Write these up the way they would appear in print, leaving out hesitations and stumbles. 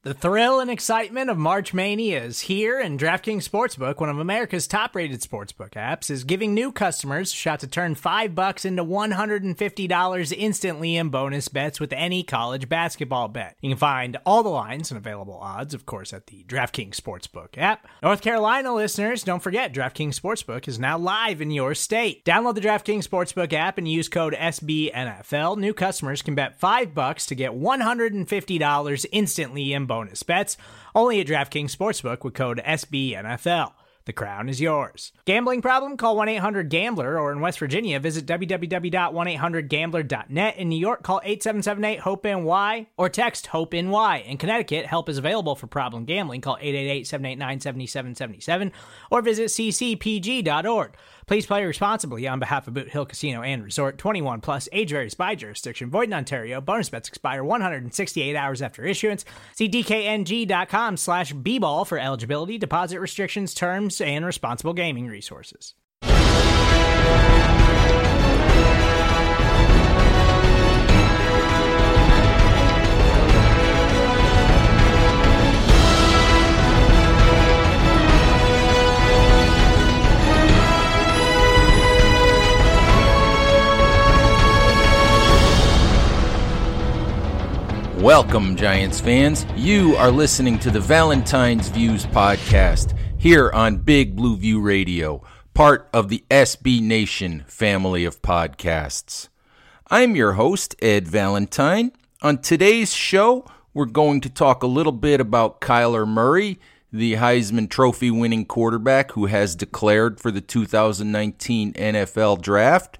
The thrill and excitement of March Mania is here, and DraftKings Sportsbook, one of America's top-rated sportsbook apps, is giving new customers a shot to turn $5 into $150 instantly in bonus bets with any college basketball bet. You can find all the lines and available odds, of course, at the DraftKings Sportsbook app. North Carolina listeners, don't forget, DraftKings Sportsbook is now live in your state. Download the DraftKings Sportsbook app and use code SBNFL. New customers can bet $5 to get $150 instantly in bonus bets, only at DraftKings Sportsbook with code SBNFL. The crown is yours. Gambling problem? Call 1-800-GAMBLER, or in West Virginia, visit www.1800gambler.net. In New York, call 877-8-HOPE-NY or text HOPE-NY. In Connecticut, help is available for problem gambling. Call 888-789-7777 or visit ccpg.org. Please play responsibly on behalf of Boot Hill Casino and Resort. 21 plus, age varies by jurisdiction. Void in Ontario. Bonus bets expire 168 hours after issuance. See dkng.com/bball for eligibility, deposit restrictions, terms, and responsible gaming resources. Welcome, Giants fans. You are listening to the Valentine's Views podcast here on Big Blue View Radio, part of the SB Nation family of podcasts. I'm your host, Ed Valentine. On today's show, we're going to talk a little bit about Kyler Murray, the Heisman Trophy winning quarterback who has declared for the 2019 NFL Draft.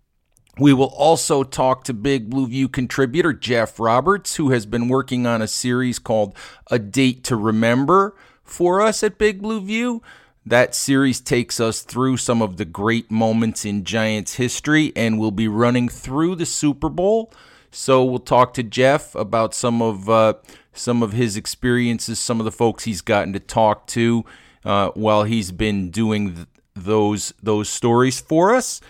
We will also talk to Big Blue View contributor Jeff Roberts, who has been working on a series called A Date to Remember for us at Big Blue View. That series takes us through some of the great moments in Giants history, and we'll be running through the Super Bowl. So we'll talk to Jeff about some of his experiences, some of the folks he's gotten to talk to while he's been doing those stories for us.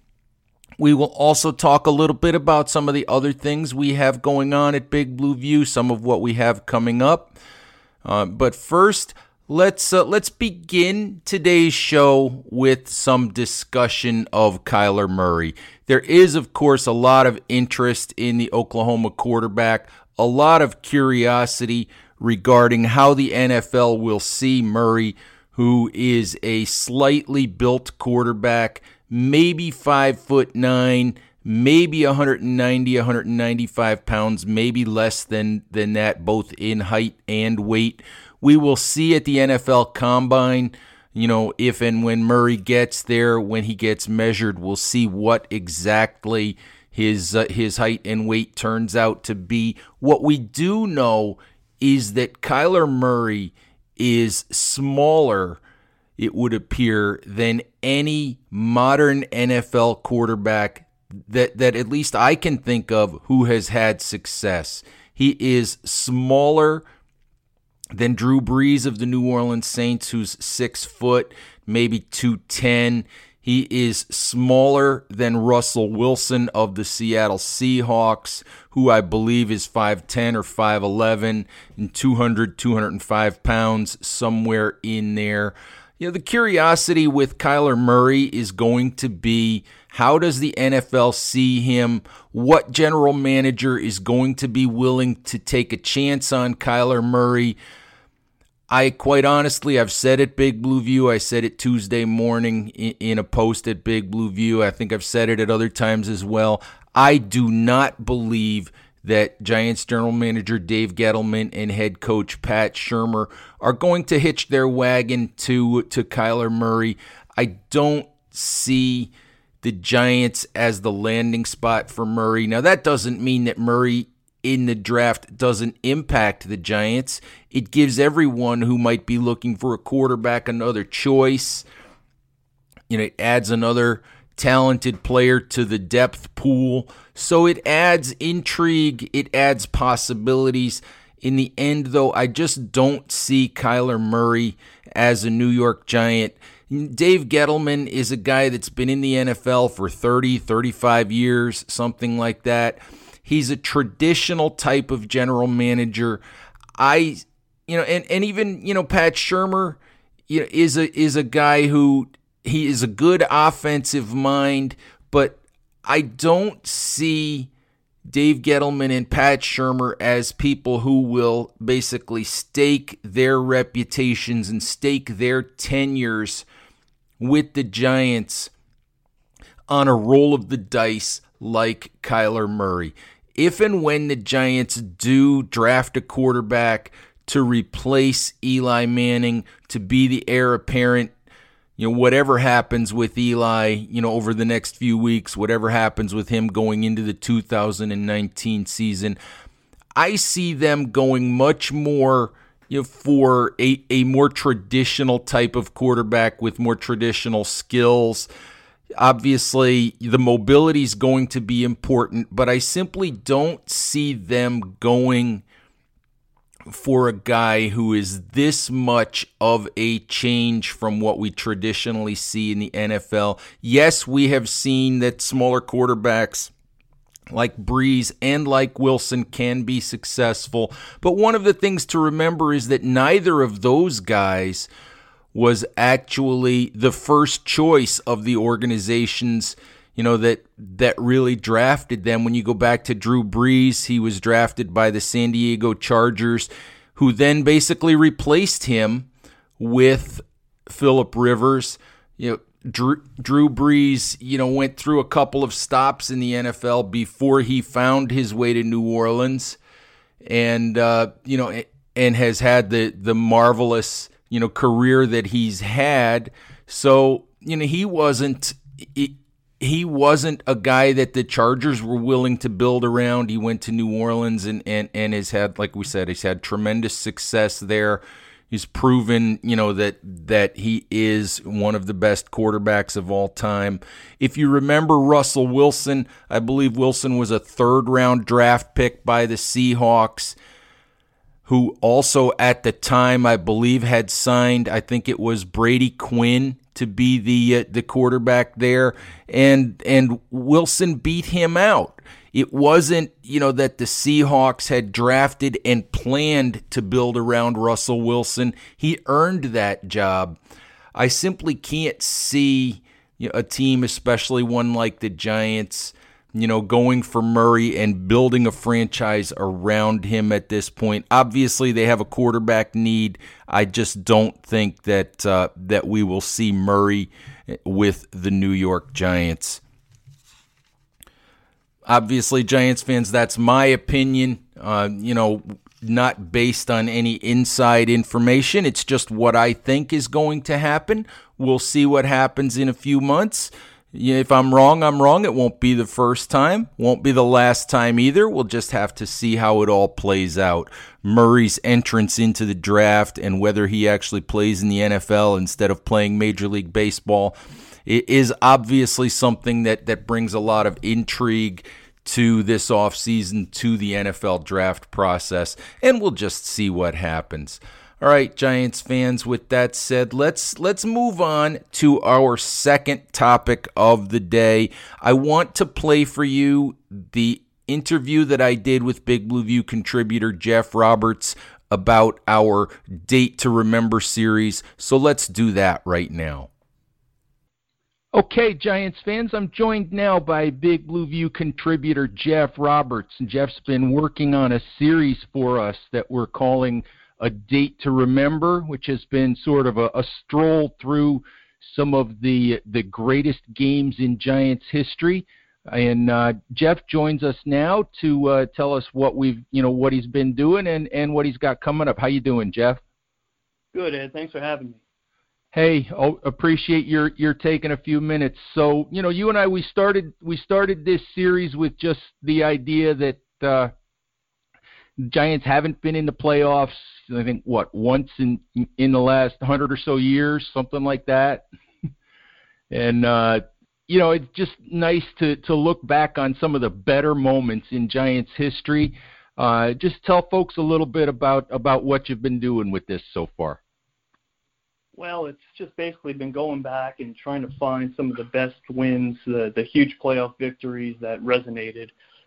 We will also talk a little bit about some of the other things we have going on at Big Blue View, some of what we have coming up. But first, let's begin today's show with some discussion of Kyler Murray. There is, of course, a lot of interest in the Oklahoma quarterback, a lot of curiosity regarding how the NFL will see Murray, who is a slightly built quarterback, maybe 5'9", maybe 190, 195 pounds, maybe less than that, both in height and weight. We will see at the NFL Combine, if and when Murray gets there, when he gets measured, we'll see what exactly his height and weight turns out to be. What we do know is that Kyler Murray is smaller, it would appear, than any modern NFL quarterback that at least I can think of who has had success. He is smaller than Drew Brees of the New Orleans Saints, who's 6 foot, maybe 210. He is smaller than Russell Wilson of the Seattle Seahawks, who I believe is 5'10 or 5'11 and 200, 205 pounds, somewhere in there. The curiosity with Kyler Murray is going to be, how does the NFL see him? What general manager is going to be willing to take a chance on Kyler Murray? Quite honestly, I've said it Big Blue View. I said it Tuesday morning in a post at Big Blue View. I think I've said it at other times as well. I do not believe that Giants general manager Dave Gettleman and head coach Pat Shurmur are going to hitch their wagon to Kyler Murray. I don't see the Giants as the landing spot for Murray. Now, that doesn't mean that Murray in the draft doesn't impact the Giants. It gives everyone who might be looking for a quarterback another choice. It adds another talented player to the depth pool. So it adds intrigue, it adds possibilities. In the end, though, I just don't see Kyler Murray as a New York Giant. Dave Gettleman is a guy that's been in the NFL for 30, 35 years, something like that. He's a traditional type of general manager. and even, Pat Shurmur, is a guy who, he is a good offensive mind, but I don't see Dave Gettleman and Pat Shurmur as people who will basically stake their reputations and stake their tenures with the Giants on a roll of the dice like Kyler Murray. If and when the Giants do draft a quarterback to replace Eli Manning, to be the heir apparent, whatever happens with Eli, over the next few weeks, whatever happens with him going into the 2019 season, I see them going much more, for a more traditional type of quarterback with more traditional skills. Obviously, the mobility is going to be important, but I simply don't see them going for a guy who is this much of a change from what we traditionally see in the NFL. Yes, we have seen that smaller quarterbacks like Breeze and like Wilson can be successful, but one of the things to remember is that neither of those guys was actually the first choice of the organizations, that really drafted them. When you go back to Drew Brees, he was drafted by the San Diego Chargers, who then basically replaced him with Phillip Rivers. Drew Brees, went through a couple of stops in the NFL before he found his way to New Orleans, and and has had the marvelous career that he's had. So, he wasn't a guy that the Chargers were willing to build around. He went to New Orleans and has had, like we said, he's had tremendous success there. He's proven, that he is one of the best quarterbacks of all time. If you remember Russell Wilson, I believe Wilson was a third-round draft pick by the Seahawks, who also at the time, I believe, had signed, I think it was Brady Quinn to be the quarterback there, and Wilson beat him out. It wasn't, that the Seahawks had drafted and planned to build around Russell Wilson. He earned that job. I simply can't see a team, especially one like the Giants, going for Murray and building a franchise around him at this point. Obviously, they have a quarterback need. I just don't think that we will see Murray with the New York Giants. Obviously, Giants fans, that's my opinion, not based on any inside information. It's just what I think is going to happen. We'll see what happens in a few months. If I'm wrong, I'm wrong. It won't be the first time. Won't be the last time either. We'll just have to see how it all plays out. Murray's entrance into the draft and whether he actually plays in the NFL instead of playing Major League Baseball, it is obviously something that brings a lot of intrigue to this offseason, to the NFL draft process, and we'll just see what happens. All right, Giants fans, with that said, let's move on to our second topic of the day. I want to play for you the interview that I did with Big Blue View contributor Jeff Roberts about our Date to Remember series, so let's do that right now. Okay, Giants fans, I'm joined now by Big Blue View contributor Jeff Roberts, and Jeff's been working on a series for us that we're calling A Date to Remember, which has been sort of a stroll through some of the greatest games in Giants history. And Jeff joins us now to tell us what he's been doing and what he's got coming up. How you doing, Jeff? Good, Ed. Thanks for having me. Hey, appreciate your taking a few minutes. So, you and I, we started this series with just the idea that Giants haven't been in the playoffs, I think, once in the last 100 or so years, something like that. And, it's just nice to look back on some of the better moments in Giants history. Just tell folks a little bit about what you've been doing with this so far. Well, it's just basically been going back and trying to find some of the best wins, the huge playoff victories that resonated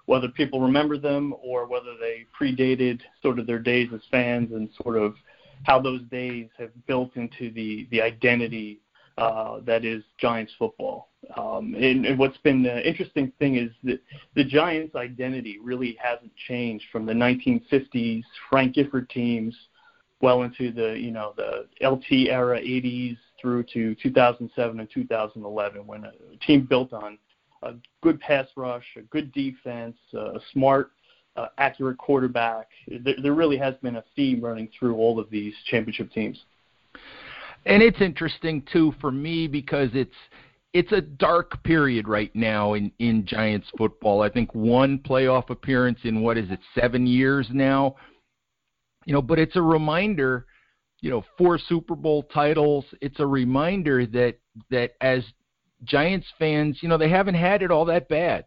whether people remember them or whether they predated sort of their days as fans and sort of how those days have built into the identity that is Giants football. And what's been the interesting thing is that the Giants' identity really hasn't changed from the 1950s Frank Gifford teams well into the LT era 80s through to 2007 and 2011, when a team built on a good pass rush, a good defense, a smart, accurate quarterback. There really has been a theme running through all of these championship teams. And it's interesting, too, for me, because it's a dark period right now in Giants football. I think one playoff appearance in, 7 years now? But it's a reminder, 4 Super Bowl titles. It's a reminder that as Giants fans, they haven't had it all that bad.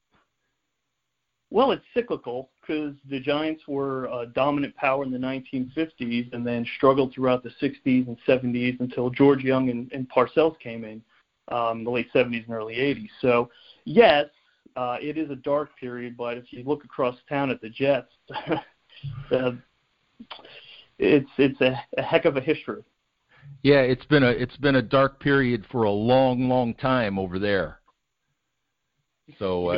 Well, it's cyclical because the Giants were a dominant power in the 1950s and then struggled throughout the 60s and 70s until George Young and Parcells came in the late 70s and early 80s. So, yes, it is a dark period, but if you look across town at the Jets, it's a heck of a history. Yeah, it's been a dark period for a long, long time over there. So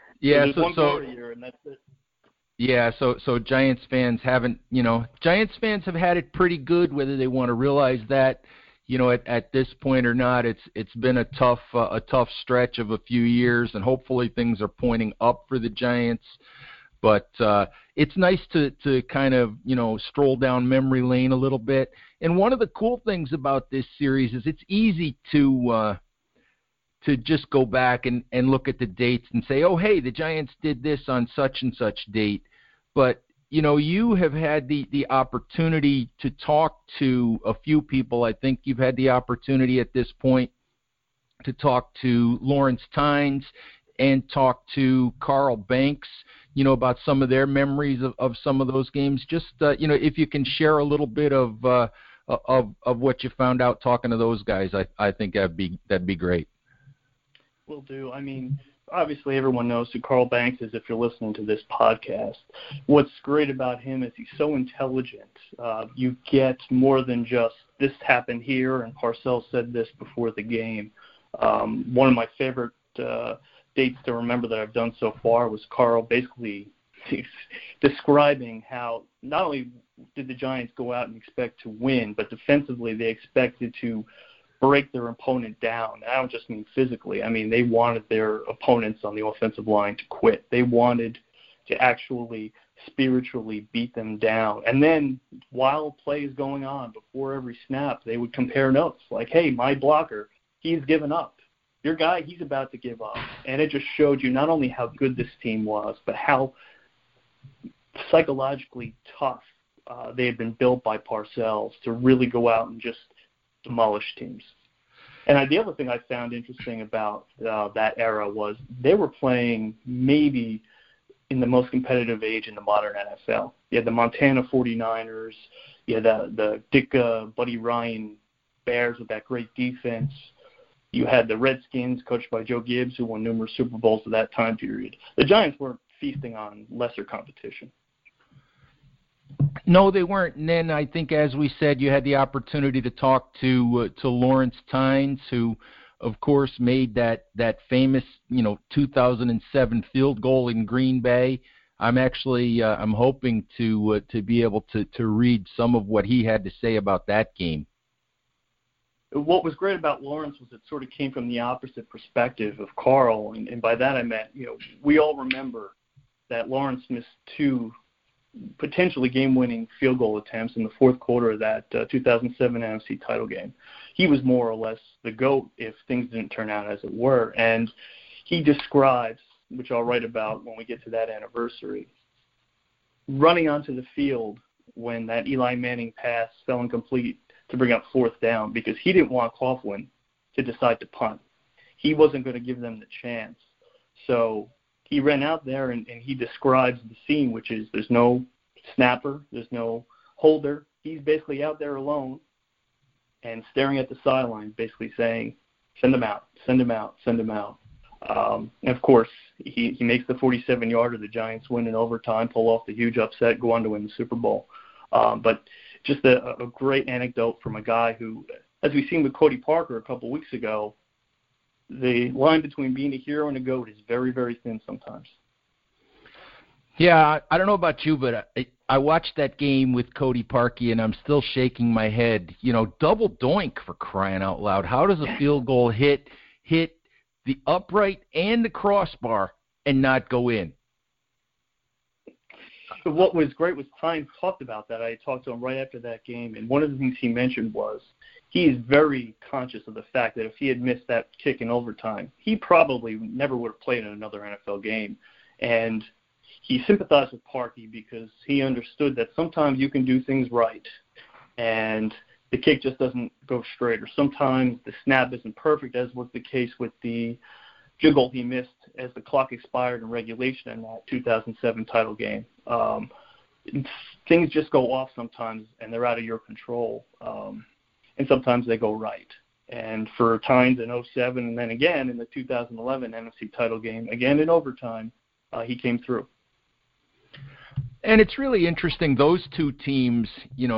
so year, and that's it. Yeah, so Giants fans haven't, Giants fans have had it pretty good, whether they want to realize that, at this point or not. It's been a tough stretch of a few years, and hopefully things are pointing up for the Giants. But it's nice to kind of, stroll down memory lane a little bit. And one of the cool things about this series is it's easy to just go back and look at the dates and say, oh, hey, the Giants did this on such and such date. But, you have had the opportunity to talk to a few people. I think you've had the opportunity at this point to talk to Lawrence Tynes and talk to Carl Banks, about some of their memories of some of those games. Just, if you can share a little bit of what you found out talking to those guys, I think that'd be great. Will do. I mean, obviously everyone knows who Carl Banks is if you're listening to this podcast. What's great about him is he's so intelligent. You get more than just this happened here and Parcells said this before the game. One of my favorite dates to remember that I've done so far was Carl basically describing how not only did the Giants go out and expect to win, but defensively they expected to break their opponent down. I don't just mean physically. I mean, they wanted their opponents on the offensive line to quit. They wanted to actually spiritually beat them down. And then while play is going on, before every snap, they would compare notes like, hey, my blocker, he's given up. Your guy, he's about to give up. And it just showed you not only how good this team was, but how psychologically tough they had been built by Parcells to really go out and just demolish teams. And the other thing I found interesting about that era was they were playing maybe in the most competitive age in the modern NFL. You had the Montana 49ers, you had the Ditka, Buddy Ryan Bears with that great defense. You had the Redskins, coached by Joe Gibbs, who won numerous Super Bowls at that time period. The Giants weren't feasting on lesser competition. No, they weren't. And then I think, as we said, you had the opportunity to talk to Lawrence Tynes, who, of course, made that famous 2007 field goal in Green Bay. I'm hoping to be able to read some of what he had to say about that game. What was great about Lawrence was it sort of came from the opposite perspective of Carl, and by that I meant, we all remember that Lawrence missed 2 potentially game-winning field goal attempts in the fourth quarter of that 2007 NFC title game. He was more or less the GOAT if things didn't turn out as it were, and he describes, which I'll write about when we get to that anniversary, running onto the field when that Eli Manning pass fell incomplete to bring up 4th down because he didn't want Coughlin to decide to punt. He wasn't going to give them the chance. So he ran out there and he describes the scene, which is there's no snapper, there's no holder. He's basically out there alone and staring at the sideline, basically saying, send him out, send him out, send him out. And of course, he makes the 47-yarder. The Giants win in overtime, pull off the huge upset, go on to win the Super Bowl. But just a great anecdote from a guy who, as we've seen with Cody Parker a couple weeks ago, the line between being a hero and a GOAT is very, very thin sometimes. Yeah, I don't know about you, but I watched that game with Cody Parkey, and I'm still shaking my head. Double doink, for crying out loud. How does a field goal hit the upright and the crossbar and not go in? What was great was Hines talked about that. I talked to him right after that game, and one of the things he mentioned was he is very conscious of the fact that if he had missed that kick in overtime, he probably never would have played in another NFL game. And he sympathized with Parkey because he understood that sometimes you can do things right and the kick just doesn't go straight, or sometimes the snap isn't perfect, as was the case with the field goal he missed as the clock expired in regulation in that 2007 title game. Things just go off sometimes, and they're out of your control, and sometimes they go right. And for Tynes in 2007 and then again in the 2011 NFC title game, again in overtime, he came through. And it's really interesting, those two teams,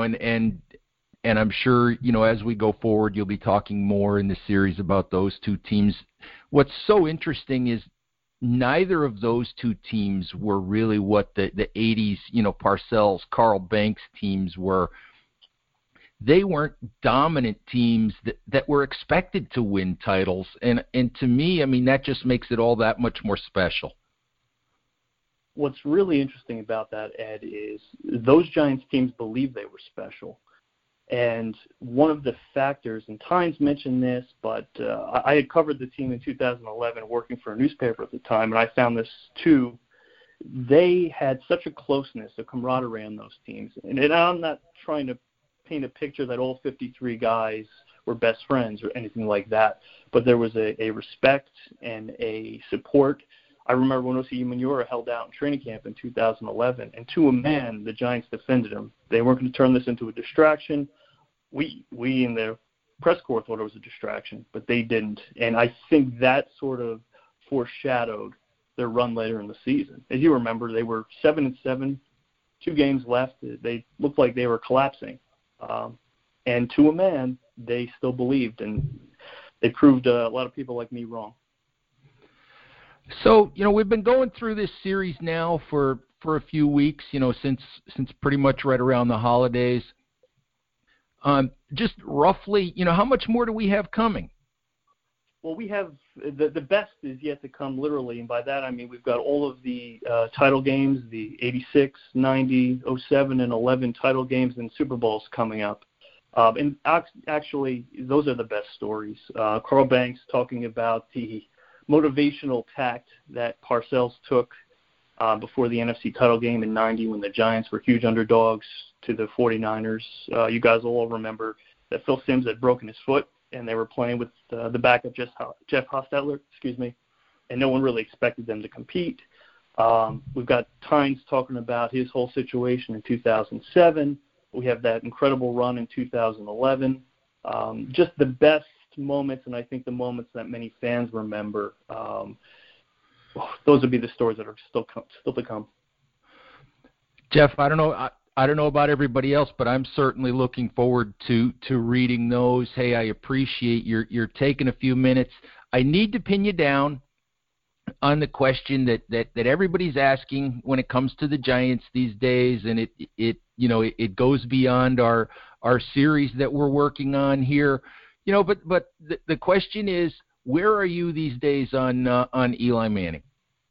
and I'm sure, as we go forward, you'll be talking more in the series about those two teams. What's so interesting is neither of those two teams were really what the 80s, Parcells, Carl Banks teams were. They weren't dominant teams that were expected to win titles. And to me, that just makes it all that much more special. What's really interesting about that, Ed, is those Giants teams believed they were special. And one of the factors, and Tynes mentioned this, but I had covered the team in 2011 working for a newspaper at the time, and I found this too. They had such a closeness, a camaraderie on those teams. And I'm not trying to paint a picture that all 53 guys were best friends or anything like that, but there was a respect and a support. I remember when Osi Umenyiora held out in training camp in 2011, and to a man, the Giants defended him. They weren't going to turn this into a distraction. We in the press corps thought it was a distraction, but they didn't. And I think that sort of foreshadowed their run later in the season. As you remember, they were 7-7, 2 games left. They looked like they were collapsing. And to a man, they still believed, and they proved a lot of people like me wrong. So, we've been going through this series now for a few weeks, since pretty much right around the holidays. Just roughly, how much more do we have coming? Well, we have the best is yet to come, literally, and by that I mean we've got all of the title games, the 86, 90, 07, and 11 title games and Super Bowls coming up. And actually, those are the best stories. Carl Banks talking about the motivational tact that Parcells took before the NFC title game in 90 when the Giants were huge underdogs to the 49ers. You guys will all remember that Phil Simms had broken his foot, and they were playing with the backup Jeff Hostetler, and no one really expected them to compete. We've got Tynes talking about his whole situation in 2007. We have that incredible run in 2011. Just the best moments, and I think the moments that many fans remember. Those would be the stories that are still to come. Jeff, I don't know about everybody else, but I'm certainly looking forward to reading those. Hey, I appreciate you're taking a few minutes. I need to pin you down on the question that everybody's asking when it comes to the Giants these days, and it goes beyond our series that we're working on here. But the question is, where are you these days on Eli Manning?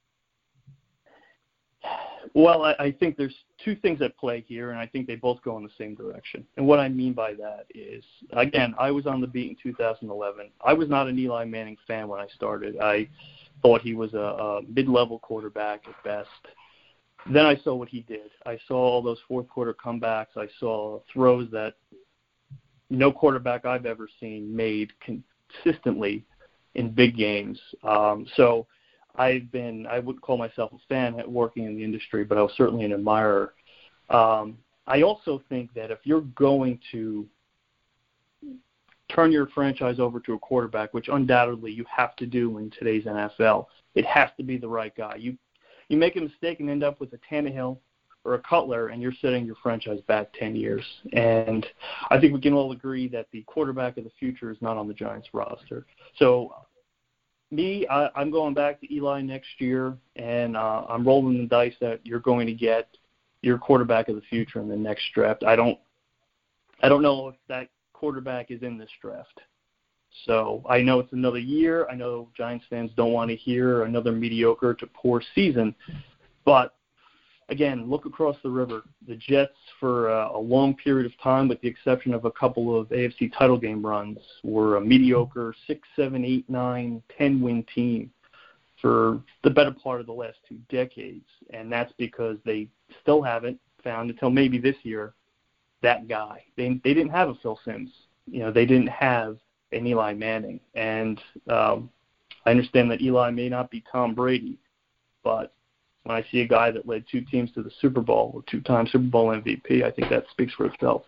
Well, I think there's two things at play here, and I think they both go in the same direction. And what I mean by that is, again, I was on the beat in 2011. I was not an Eli Manning fan when I started. I thought he was a mid-level quarterback at best. Then I saw what he did. I saw all those fourth-quarter comebacks. I saw throws that no quarterback I've ever seen made consistently in big games. So I wouldn't call myself a fan at working in the industry, but I was certainly an admirer. I also think that if you're going to turn your franchise over to a quarterback, which undoubtedly you have to do in today's NFL. It has to be the right guy. You make a mistake and end up with a Tannehill or a Cutler, and you're setting your franchise back 10 years. And I think we can all agree that the quarterback of the future is not on the Giants roster. So I'm going back to Eli next year, and I'm rolling the dice that you're going to get your quarterback of the future in the next draft. I don't know if that quarterback is in this draft. So I know it's another year. I know Giants fans don't want to hear another mediocre to poor season. But, again, look across the river. The Jets, for a long period of time, with the exception of a couple of AFC title game runs, were a mediocre 6, 7, 8, 9, 10-win team for the better part of the last 2 decades. And that's because they still haven't found, until maybe this year, that guy. They didn't have a Phil Simms. They didn't have an Eli Manning. And I understand that Eli may not be Tom Brady, but when I see a guy that led 2 teams to the Super Bowl, or 2-time Super Bowl MVP, I think that speaks for itself.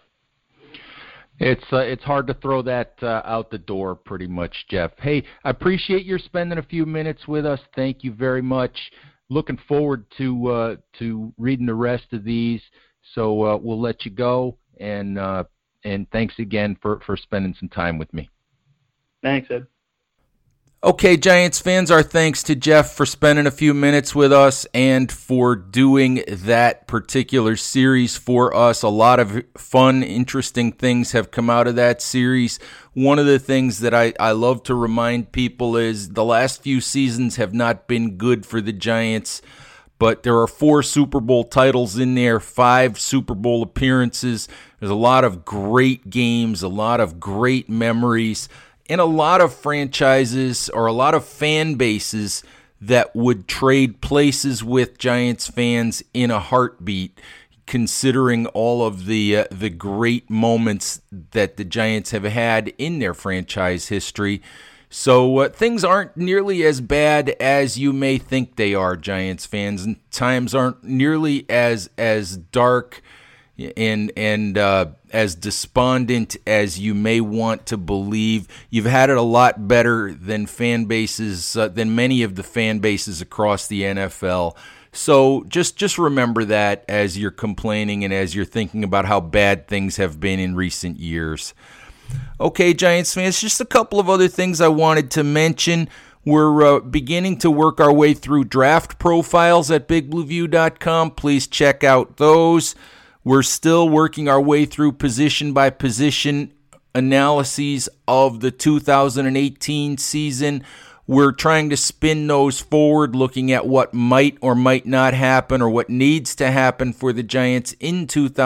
It's hard to throw that out the door pretty much, Jeff. Hey, I appreciate your spending a few minutes with us. Thank you very much. Looking forward to reading the rest of these. So we'll let you go, and thanks again for spending some time with me. Thanks, Ed. Okay, Giants fans, our thanks to Jeff for spending a few minutes with us and for doing that particular series for us. A lot of fun, interesting things have come out of that series. One of the things that I love to remind people is the last few seasons have not been good for the Giants, but there are 4 Super Bowl titles in there, 5 Super Bowl appearances. There's a lot of great games, a lot of great memories, and a lot of franchises or a lot of fan bases that would trade places with Giants fans in a heartbeat, considering all of the great moments that the Giants have had in their franchise history. So things aren't nearly as bad as you may think they are, Giants fans, and times aren't nearly as dark and as despondent as you may want to believe. You've had it a lot better than fan bases, than many of the fan bases across the NFL. So just remember that as you're complaining and as you're thinking about how bad things have been in recent years. Okay, Giants fans, just a couple of other things I wanted to mention. We're beginning to work our way through draft profiles at BigBlueView.com. Please check out those. We're still working our way through position-by-position analyses of the 2018 season. We're trying to spin those forward, looking at what might or might not happen or what needs to happen for the Giants in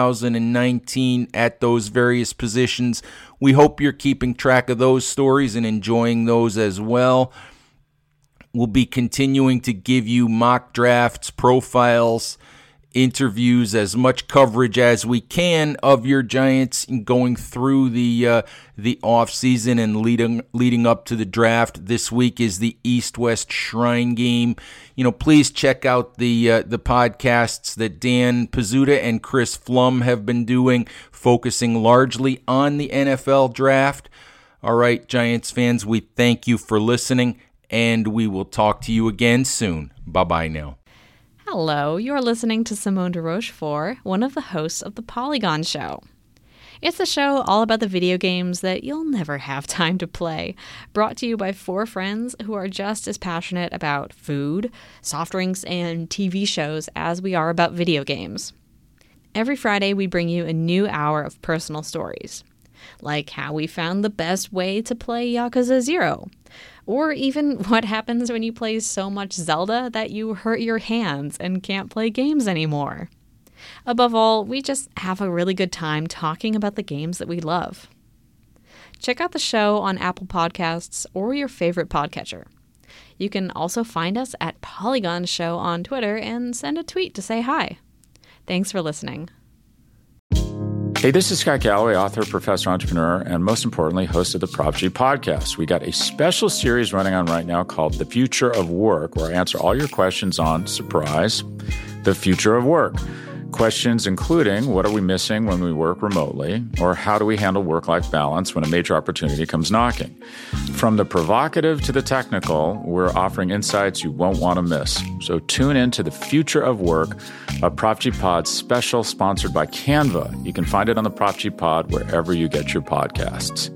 2019 at those various positions. We hope you're keeping track of those stories and enjoying those as well. We'll be continuing to give you mock drafts, profiles, interviews, as much coverage as we can of your Giants going through the off season and leading up to the draft. This week is the East-West Shrine Game. Please check out the podcasts that Dan Pizzuta and Chris Flum have been doing, focusing largely on the NFL draft. All right, Giants fans, we thank you for listening, and we will talk to you again soon. Bye-bye now. Hello, you're listening to Simone de Rochefort, one of the hosts of The Polygon Show. It's a show all about the video games that you'll never have time to play, brought to you by 4 friends who are just as passionate about food, soft drinks, and TV shows as we are about video games. Every Friday, we bring you a new hour of personal stories, like how we found the best way to play Yakuza 0, or even what happens when you play so much Zelda that you hurt your hands and can't play games anymore. Above all, we just have a really good time talking about the games that we love. Check out the show on Apple Podcasts or your favorite podcatcher. You can also find us at Polygon Show on Twitter and send a tweet to say hi. Thanks for listening. Hey, this is Scott Galloway, author, professor, entrepreneur, and most importantly, host of the Prop G podcast. We got a special series running on right now called The Future of Work, where I answer all your questions on, surprise, the future of work. Questions including, what are we missing when we work remotely? Or how do we handle work-life balance when a major opportunity comes knocking? From the provocative to the technical, we're offering insights you won't want to miss. So tune in to The Future of Work, a Prop G Pod special sponsored by Canva. You can find it on the Prop G Pod wherever you get your podcasts.